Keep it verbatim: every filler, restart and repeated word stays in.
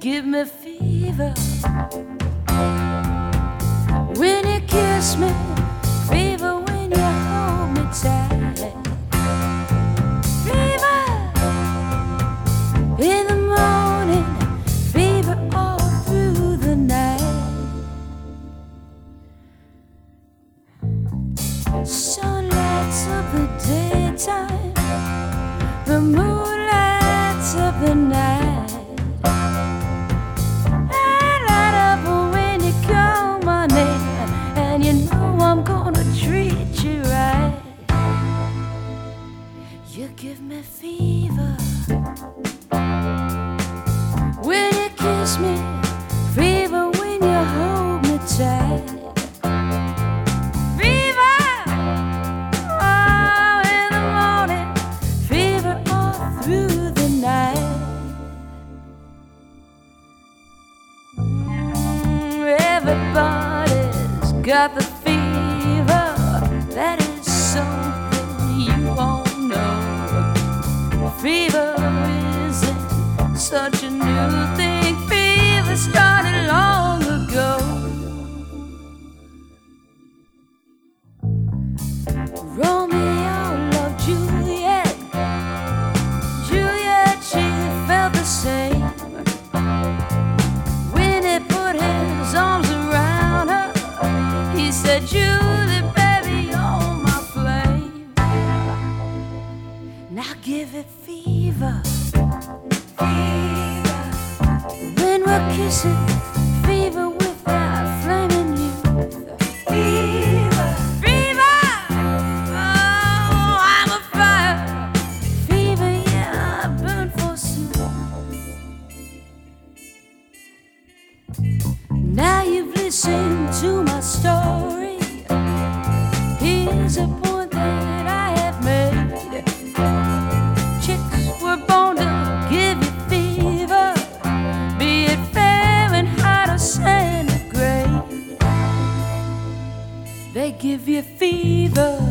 give me fever when you kiss me, fever when you hold me tight, fever in the morning, fever all through the night. Sun lights up the daytime, the moon lights up the night. I'm gonna treat you right. You give me fever when you kiss me, fever when you hold me tight, fever oh, in the morning, fever all through the night. Mm, everybody's got the fever. That is something you all know. Fever isn't such a new thing. Fever started long ago. Romeo loved Juliet. Juliet, she felt the same. When he put his arms around her, he said, Julie, baby, you're my flame. Now give it fever, fever. When we're kissing, fever with that flaming youth. Fever, fever, oh, I'm a fire. Fever, yeah, I burn forsooth. Now you've listened to my story. Here's a point that I have made. Chicks were born to give you fever, be it Fahrenheit or centigrade. They give you fever